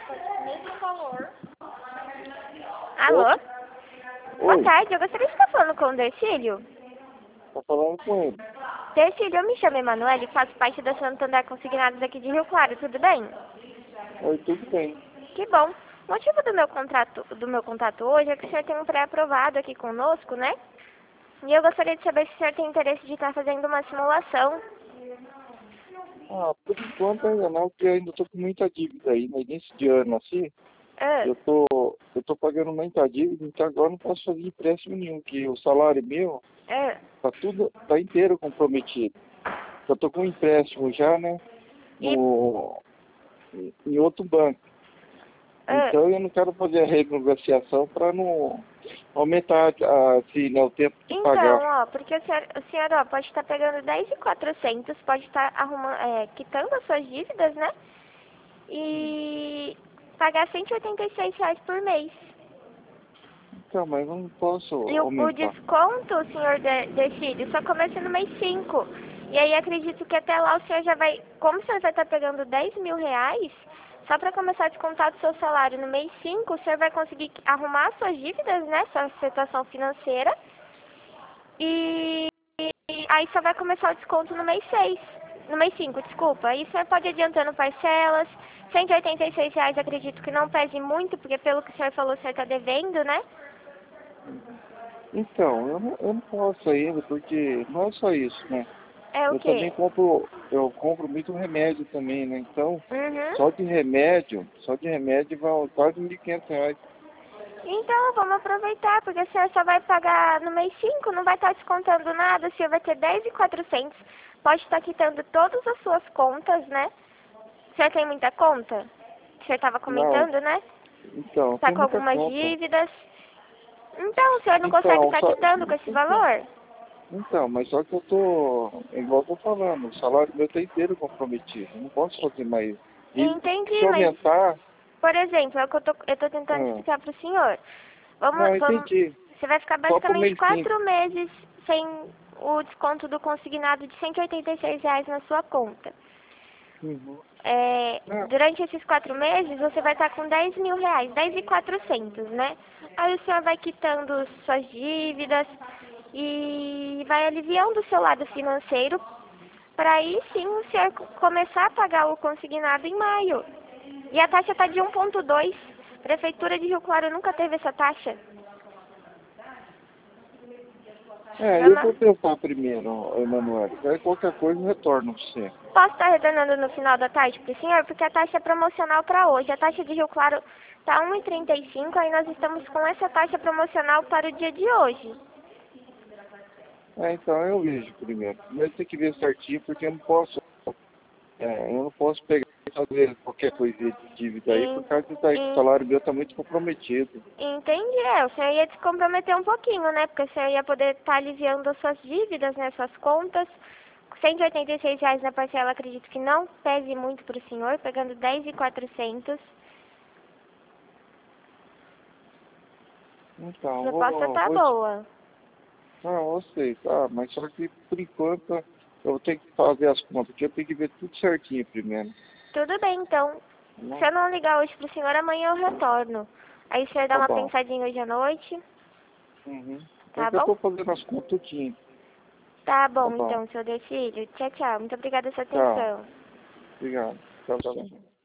Mesmo valor. Alô? Boa Oi, tarde, eu gostaria de estar falando com o Dercílio. tô falando com ele. Dercílio, eu me chamo Emanuele e faço parte da Santander Consignados aqui de Rio Claro, tudo bem? Oi, tudo bem. Que bom. O motivo do meu contato hoje é que o senhor tem um pré-aprovado aqui conosco, né? E eu gostaria de saber se o senhor tem interesse de estar fazendo uma simulação. Ah, por enquanto ainda não, porque eu ainda tô com muita dívida aí. No início de ano, assim, Ah, eu tô pagando muita dívida, então agora não posso fazer empréstimo nenhum, que o salário meu ah, tá inteiro comprometido. Eu tô com um empréstimo já, né, e, no, em outro banco. ah, Então eu não quero fazer a renegociação para não aumentar assim, né, o tempo de então, pagar. ó, porque o senhor, ó, pode estar pegando 10.400, pode estar quitando as suas dívidas, né? E pagar R$ 186 por mês. Então, mas eu não posso E o aumentar. desconto, senhor Decílio, só começa no mês 5. E aí acredito que até lá o senhor já vai, como o senhor vai estar pegando R$ 10.000, só para começar a descontar do seu salário no mês 5, o senhor vai conseguir arrumar suas dívidas, né, sua situação financeira. E aí só vai começar o desconto no mês 6, no mês 5, desculpa. Aí o senhor pode ir adiantando parcelas. R$ 186 acredito que não pese muito, porque pelo que o senhor falou, o senhor está devendo, né? Então, eu não posso ainda, porque não é só isso, né? É o Eu também quê? compro muito remédio também, né? Então, Uhum. só de remédio vai quase R$ 1.500. Então, vamos aproveitar, porque o senhor só vai pagar no mês 5, não vai estar descontando nada, o senhor vai ter 10.400. Pode estar quitando todas as suas contas, né? O senhor tem muita conta? O senhor estava Não, comentando, né? então, Está tem com muita algumas conta. dívidas. Então, o senhor não consegue Então, estar quitando com esse valor? mas só que igual eu tô falando, o salário meu tá inteiro comprometido. Eu não posso fazer mais dívida, porque se Entendi, mas, aumentar, por exemplo, é o que eu tô tentando ah, explicar para o senhor. não, Vamos, entendi. você vai ficar Só pro basicamente mês 5. 4 meses sem o desconto do consignado de R$ 186 na sua conta. Uhum. Não, Durante esses 4 meses, você vai estar com R$ 10.000, 10.400, né? Aí o senhor vai quitando suas dívidas e vai aliviando o seu lado financeiro para aí sim o senhor começar a pagar o consignado em maio. E a taxa está de 1,2. Prefeitura de Rio Claro nunca teve essa taxa. eu Vamos... vou pensar primeiro, Emanuel. Aí qualquer coisa eu retorno pra você. Posso estar retornando no final da tarde para o senhor? Porque a taxa é promocional para hoje. A taxa de Rio Claro está 1,35, aí nós estamos com essa taxa promocional para o dia de hoje. Então eu vejo primeiro. Primeiro tem que ver certinho, porque eu não posso pegar e fazer qualquer coisinha de dívida aí, por Em, causa disso aí, que o em, salário meu tá muito comprometido. entendi, o senhor ia se comprometer um pouquinho, né? Porque o senhor ia poder estar aliviando as suas dívidas, né? Suas contas. R$ 186 na parcela, acredito que não pese muito para o senhor, pegando 10.400. A Então, proposta tá boa. não, eu sei, tá, mas só que por enquanto eu tenho que fazer as contas, porque eu tenho que ver tudo certinho primeiro. Tudo bem, então. Se Né? eu não ligar hoje pro senhor, amanhã eu retorno. Aí o senhor dá Tá uma bom. pensadinha hoje à noite, Uhum. tá Porque eu bom? tô fazendo as contas tudinho. Tá Tá bom, bom. então, seu Decílio. Tchau, tchau. Muito obrigada pela sua Tchau. atenção. Obrigado. Tchau, tchau.